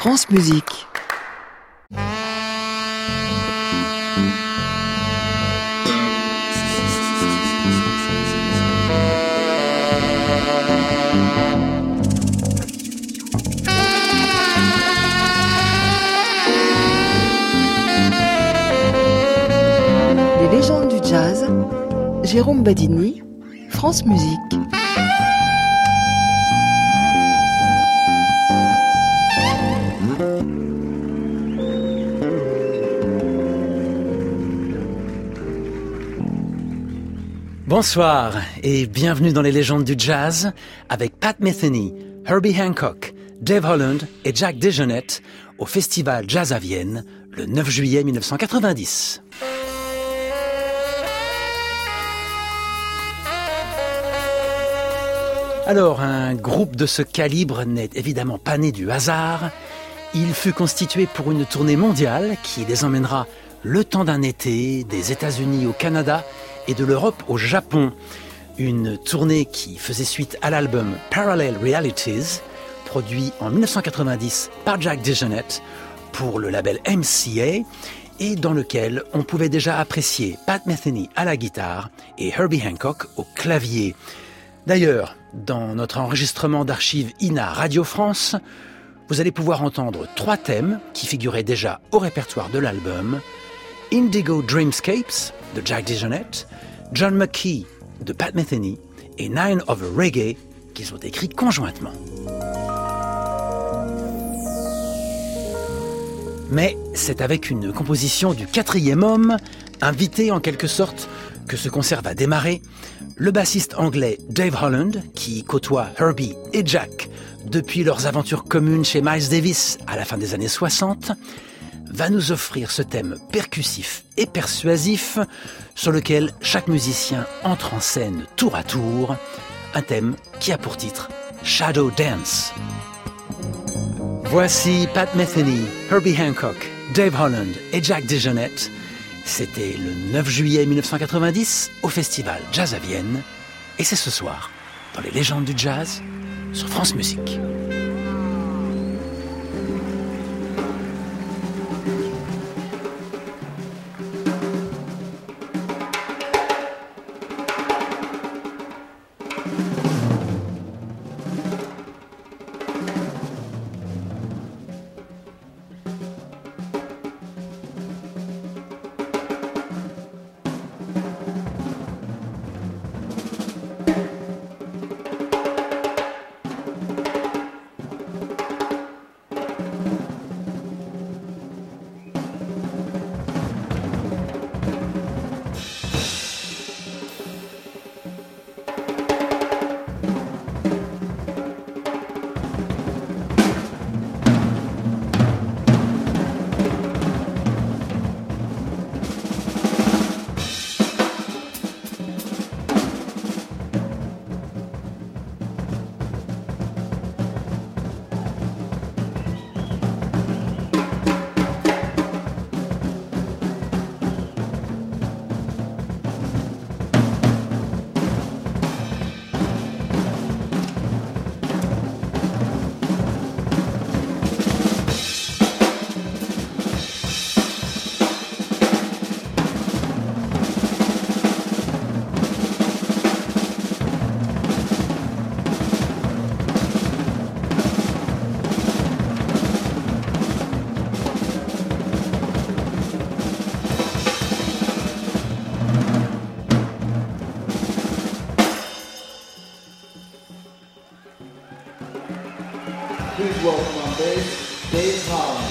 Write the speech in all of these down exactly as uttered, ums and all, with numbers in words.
France Musique. Les légendes du jazz, Jérôme Badini, France Musique. Bonsoir et bienvenue dans les légendes du jazz avec Pat Metheny, Herbie Hancock, Dave Holland et Jack DeJohnette au Festival Jazz à Vienne le neuf juillet mille neuf cent quatre-vingt-dix. Alors, un groupe de ce calibre n'est évidemment pas né du hasard. Il fut constitué pour une tournée mondiale qui les emmènera le temps d'un été des États-Unis au Canada et de l'Europe au Japon. Une tournée qui faisait suite à l'album Parallel Realities, produit en mille neuf cent quatre-vingt-dix par Jack DeJohnette pour le label M C A et dans lequel on pouvait déjà apprécier Pat Metheny à la guitare et Herbie Hancock au clavier. D'ailleurs, dans notre enregistrement d'archives I N A Radio France, vous allez pouvoir entendre trois thèmes qui figuraient déjà au répertoire de l'album: Indigo Dreamscapes de Jack DeJohnette, John McKee de Pat Metheny et Nine of a Reggae qu'ils ont écrit conjointement. Mais c'est avec une composition du quatrième homme, invité en quelque sorte, que ce concert va démarrer. Le bassiste anglais Dave Holland, qui côtoie Herbie et Jack depuis leurs aventures communes chez Miles Davis à la fin des années soixante, va nous offrir ce thème percussif et persuasif sur lequel chaque musicien entre en scène tour à tour, un thème qui a pour titre Shadow Dance. Voici Pat Metheny, Herbie Hancock, Dave Holland et Jack DeJohnette. C'était le neuf juillet mille neuf cent quatre-vingt-dix au Festival Jazz à Vienne et c'est ce soir dans les légendes du jazz sur France Musique. Please welcome on bass, Dave Holland.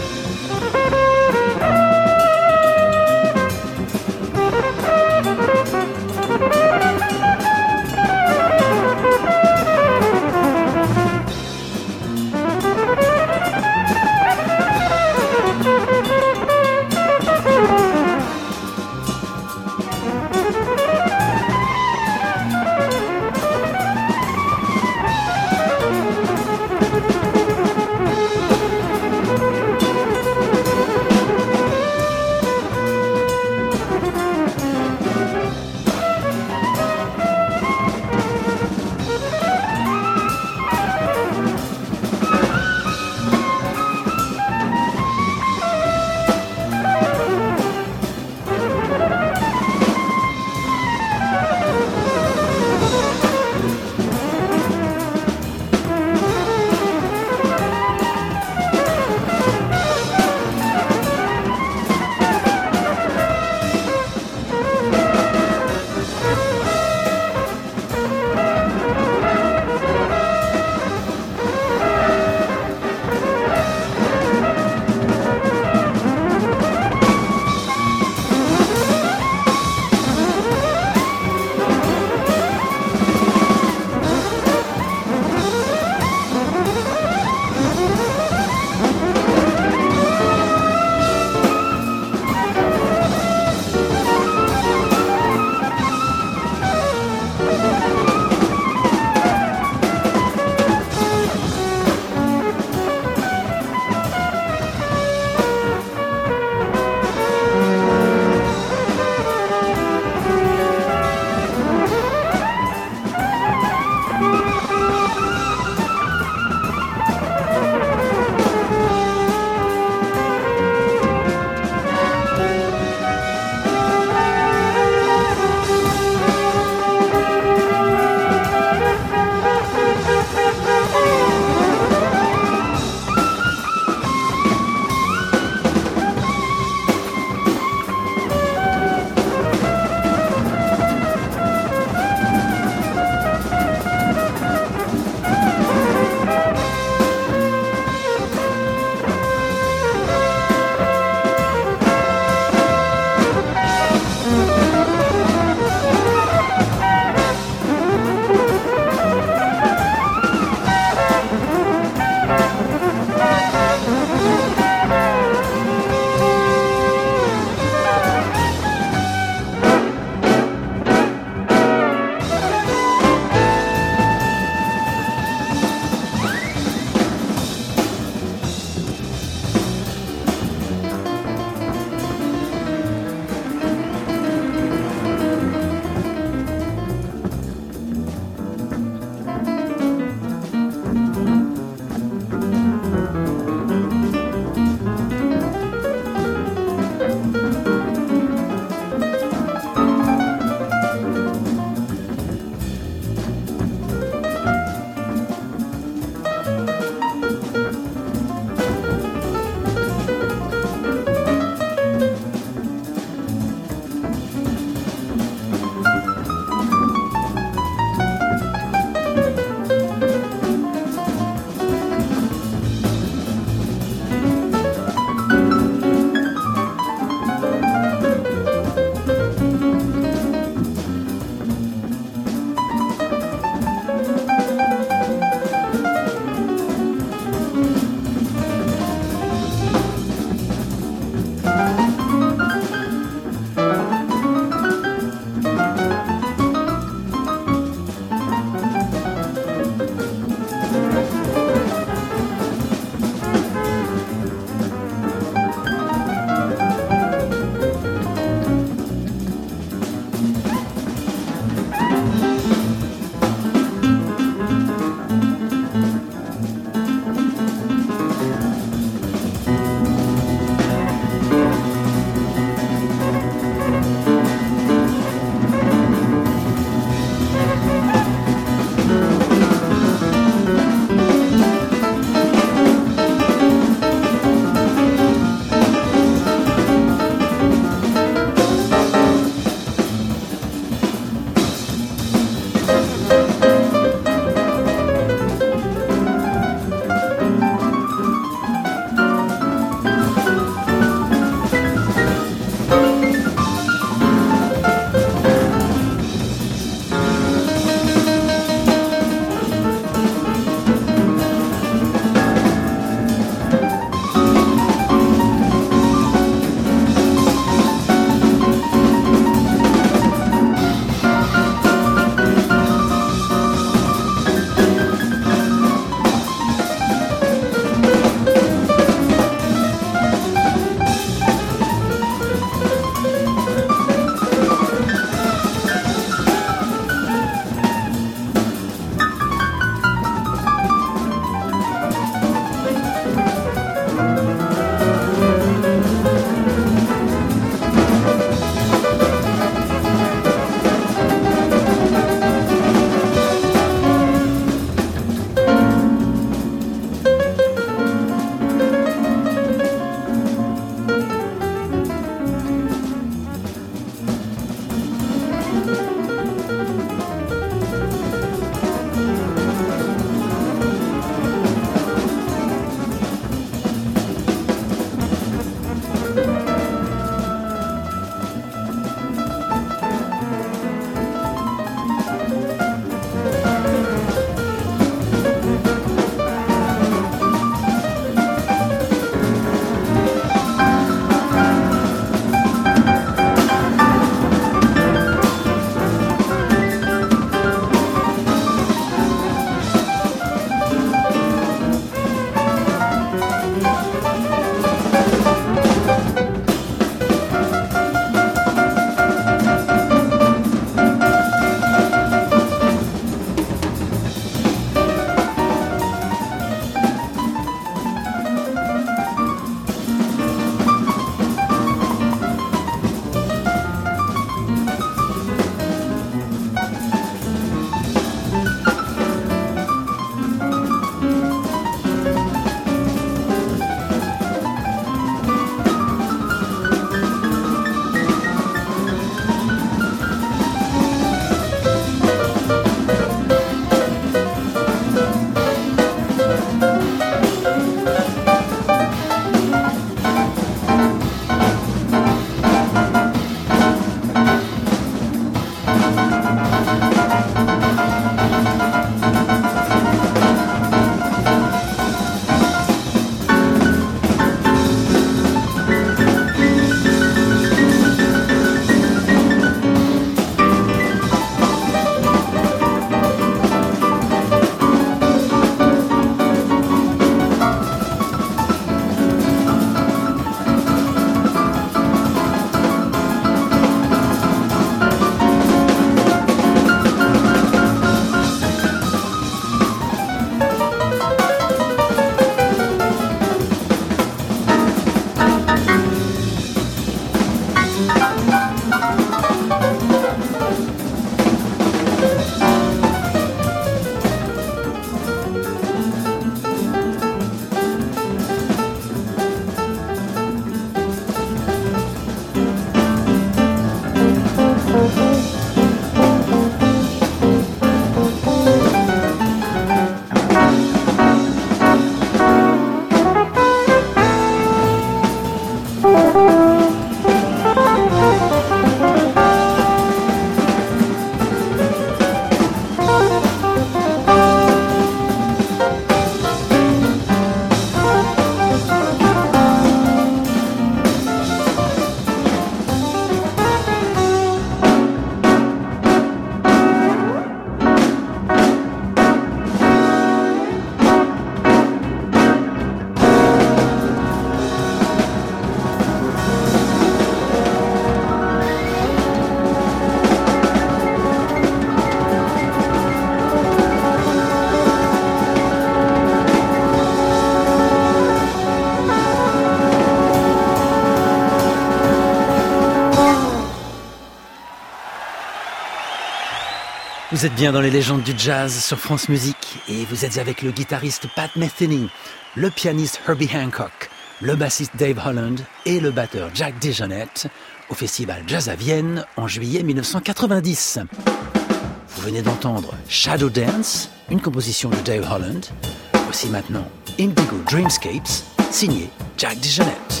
Vous êtes bien dans les légendes du jazz sur France Musique et vous êtes avec le guitariste Pat Metheny, le pianiste Herbie Hancock, le bassiste Dave Holland et le batteur Jack DeJohnette au Festival Jazz à Vienne en juillet mille neuf cent quatre-vingt-dix. Vous venez d'entendre Shadow Dance, une composition de Dave Holland. Voici maintenant Indigo Dreamscapes, signé Jack DeJohnette.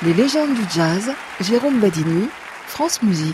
Les légendes du jazz, Jérôme Badini, France Musique.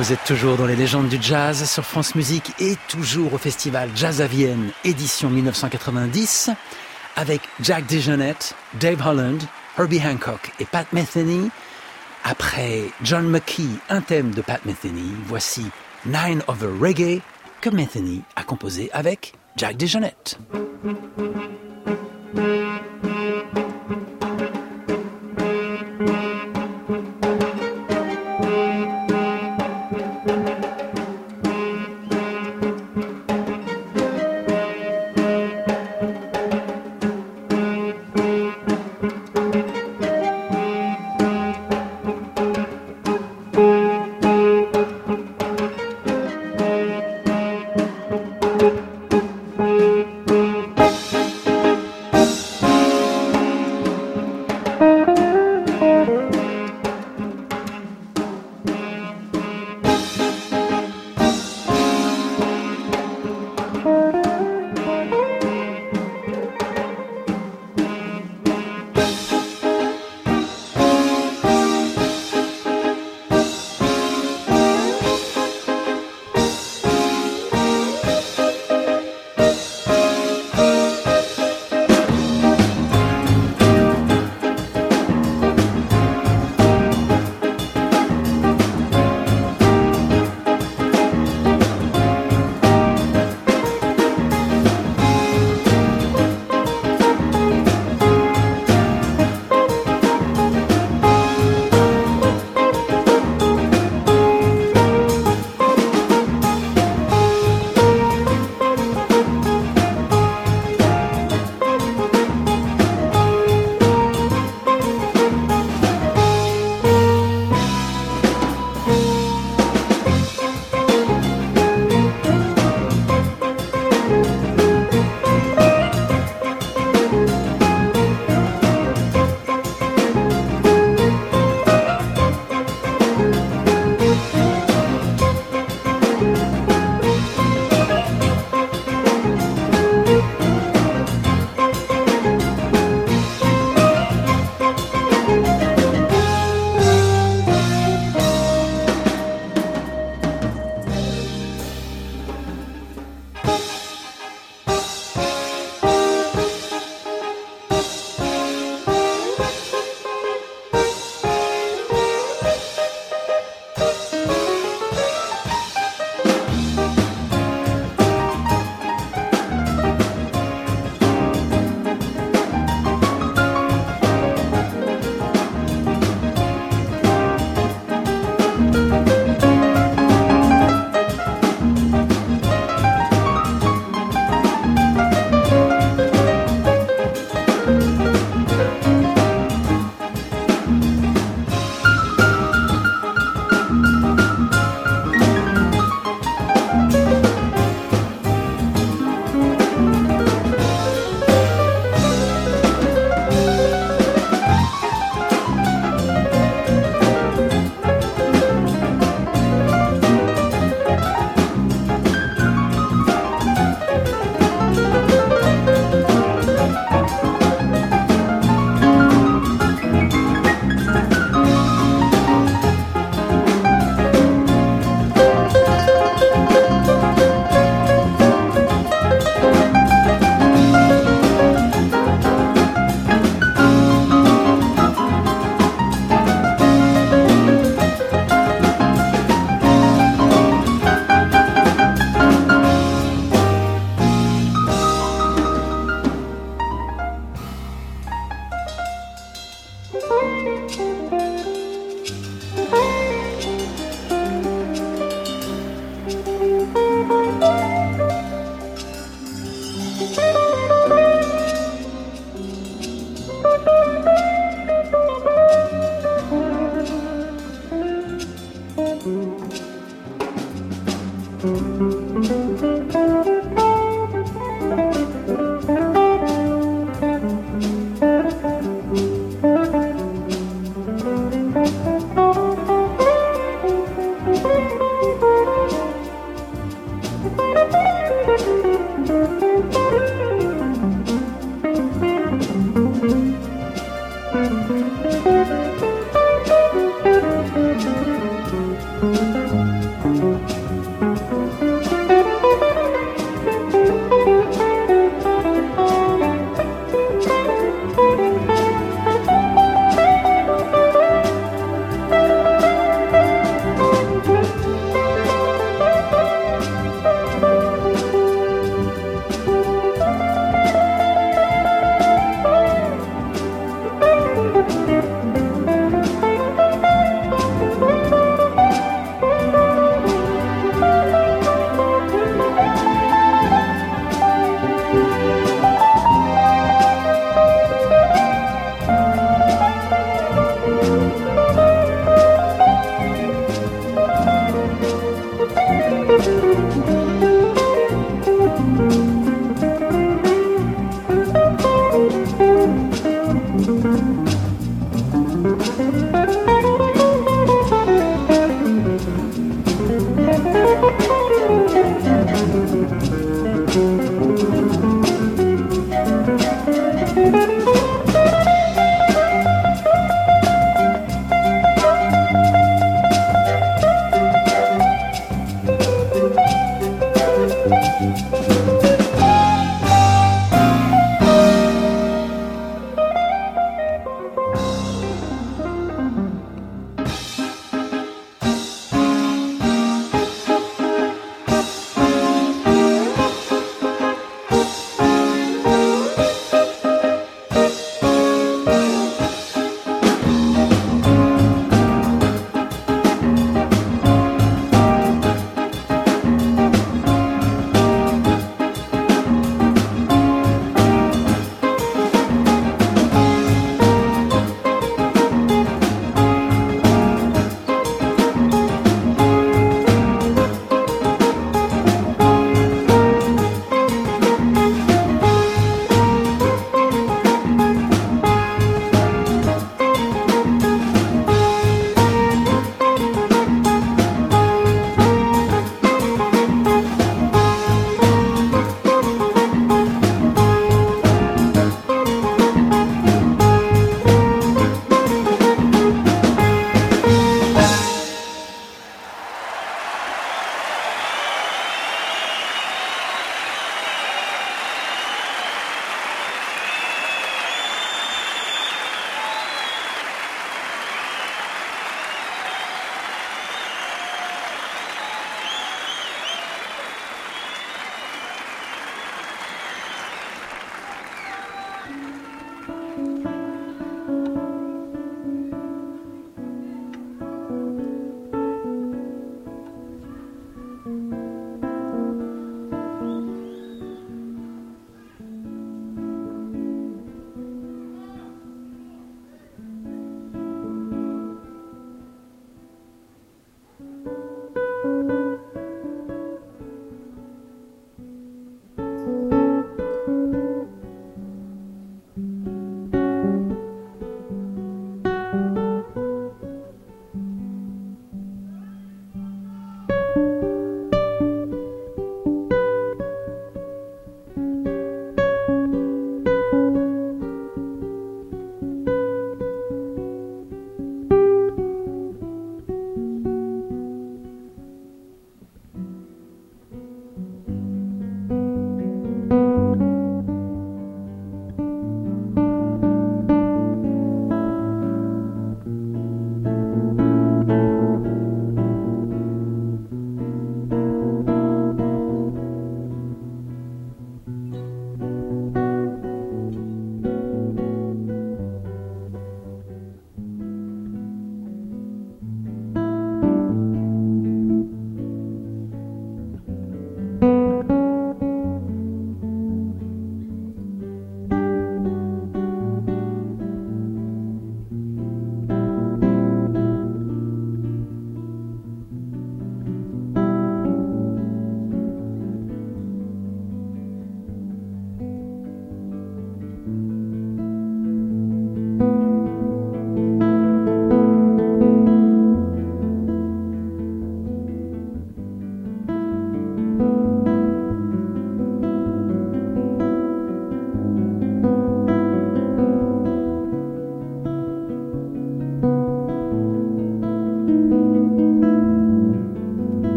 Vous êtes toujours dans les légendes du jazz sur France Musique et toujours au festival Jazz à Vienne, édition dix-neuf cent quatre-vingt-dix, avec Jack DeJohnette, Dave Holland, Herbie Hancock et Pat Metheny. Après John McKee, un thème de Pat Metheny, voici Nine of the Reggae que Metheny a composé avec Jack DeJohnette.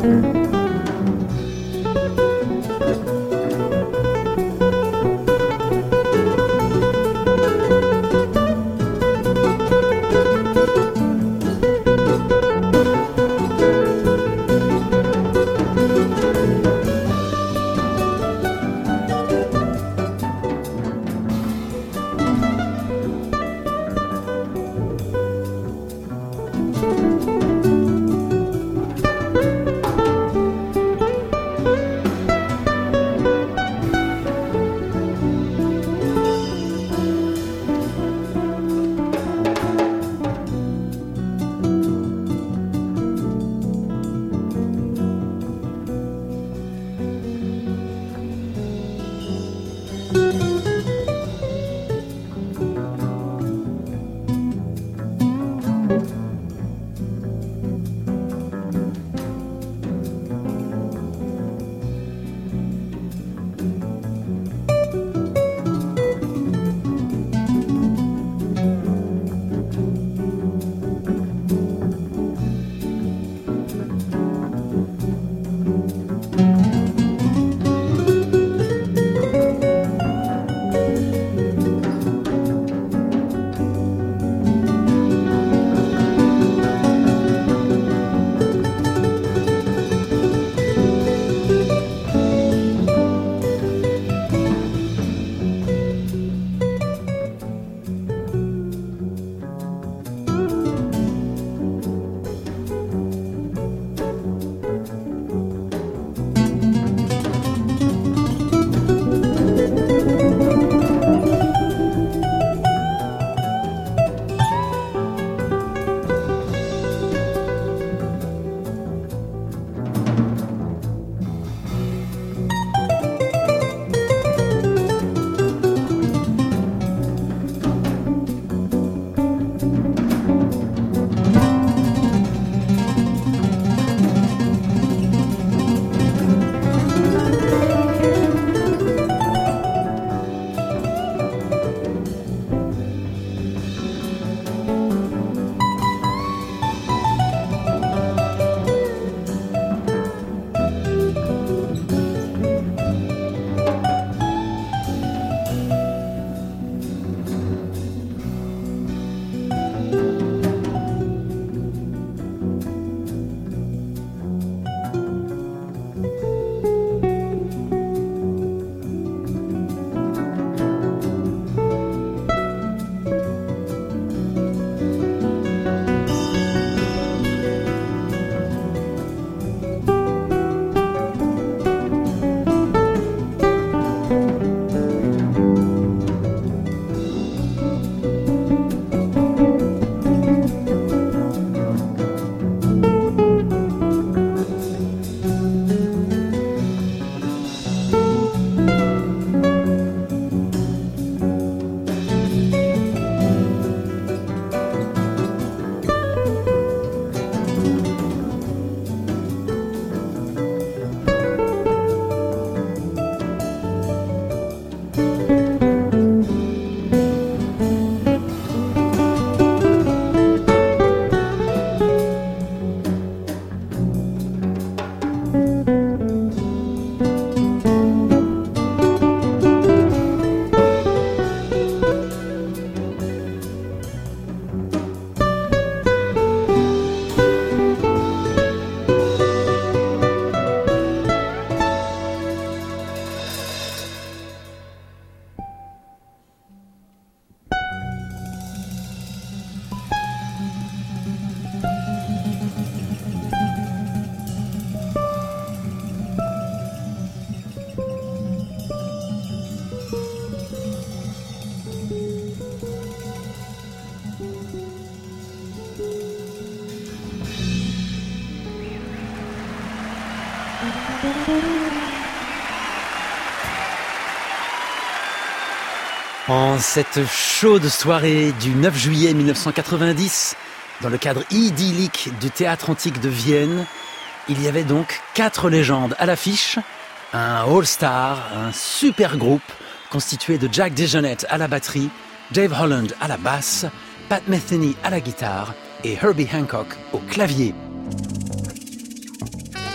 En cette chaude soirée du neuf juillet mille neuf cent quatre-vingt-dix, dans le cadre idyllique du Théâtre Antique de Vienne, il y avait donc quatre légendes à l'affiche, un all-star, un super groupe constitué de Jack DeJohnette à la batterie, Dave Holland à la basse, Pat Metheny à la guitare et Herbie Hancock au clavier.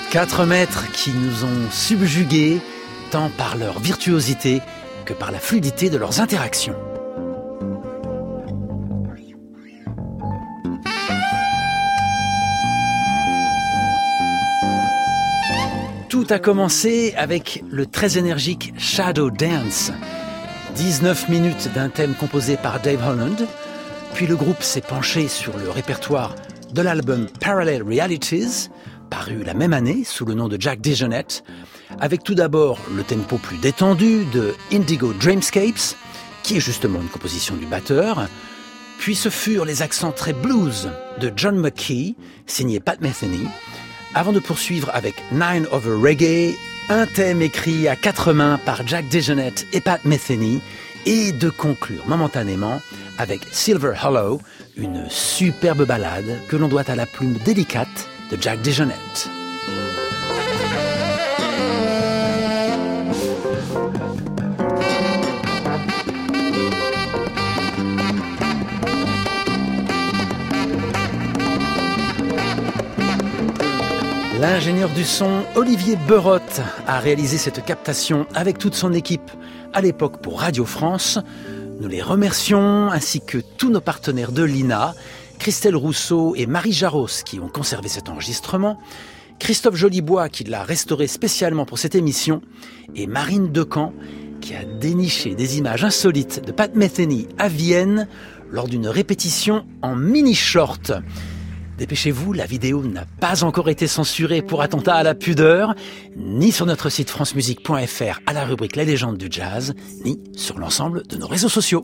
Quatre maîtres qui nous ont subjugués, tant par leur virtuosité que par la fluidité de leurs interactions. Tout a commencé avec le très énergique Shadow Dance. dix-neuf minutes d'un thème composé par Dave Holland. Puis le groupe s'est penché sur le répertoire de l'album Parallel Realities, paru la même année sous le nom de Jack DeJohnette, avec tout d'abord le tempo plus détendu de Indigo Dreamscapes, qui est justement une composition du batteur. Puis ce furent les accents très blues de John McKee, signé Pat Metheny, avant de poursuivre avec Nine Over Reggae, un thème écrit à quatre mains par Jack DeJohnette et Pat Metheny, et de conclure momentanément avec Silver Hollow, une superbe ballade que l'on doit à la plume délicate de Jack DeJohnette. L'ingénieur du son Olivier Berotte a réalisé cette captation avec toute son équipe à l'époque pour Radio France. Nous les remercions, ainsi que tous nos partenaires de l'I N A, Christelle Rousseau et Marie Jaros qui ont conservé cet enregistrement, Christophe Jolibois qui l'a restauré spécialement pour cette émission, et Marine Decamp qui a déniché des images insolites de Pat Metheny à Vienne lors d'une répétition en mini-short. Dépêchez-vous, la vidéo n'a pas encore été censurée pour attentat à la pudeur, ni sur notre site francemusique point f r à la rubrique La légende du jazz, ni sur l'ensemble de nos réseaux sociaux.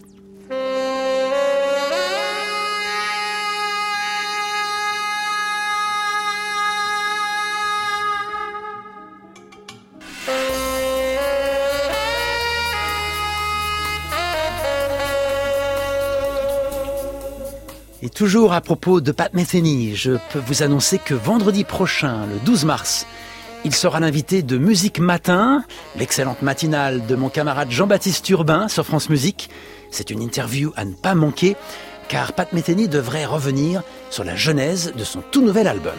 Et toujours à propos de Pat Metheny, je peux vous annoncer que vendredi prochain, le douze mars, il sera l'invité de Musique Matin, l'excellente matinale de mon camarade Jean-Baptiste Urbain sur France Musique. C'est une interview à ne pas manquer, car Pat Metheny devrait revenir sur la genèse de son tout nouvel album.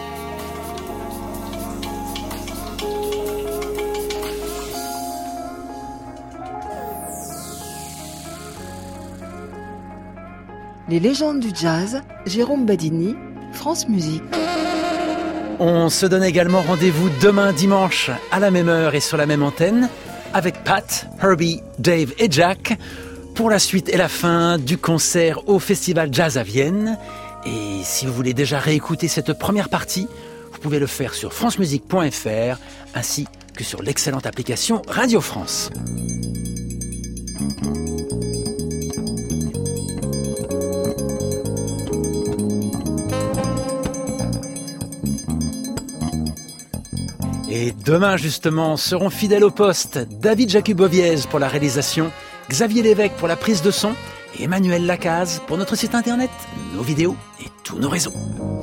Les légendes du jazz, Jérôme Badini, France Musique. On se donne également rendez-vous demain dimanche à la même heure et sur la même antenne avec Pat, Herbie, Dave et Jack pour la suite et la fin du concert au Festival Jazz à Vienne. Et si vous voulez déjà réécouter cette première partie, vous pouvez le faire sur francemusique point f r ainsi que sur l'excellente application Radio France. Et demain, justement, seront fidèles au poste David Jacuboviez pour la réalisation, Xavier Lévesque pour la prise de son et Emmanuel Lacaze pour notre site internet, nos vidéos et tous nos réseaux.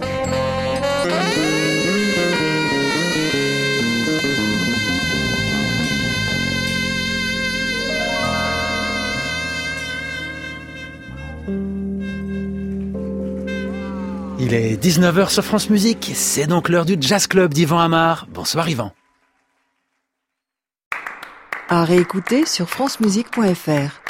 Il est dix-neuf heures sur France Musique, c'est donc l'heure du Jazz Club d'Yvan Amar. Bonsoir Yvan. À réécouter sur francemusique point f r.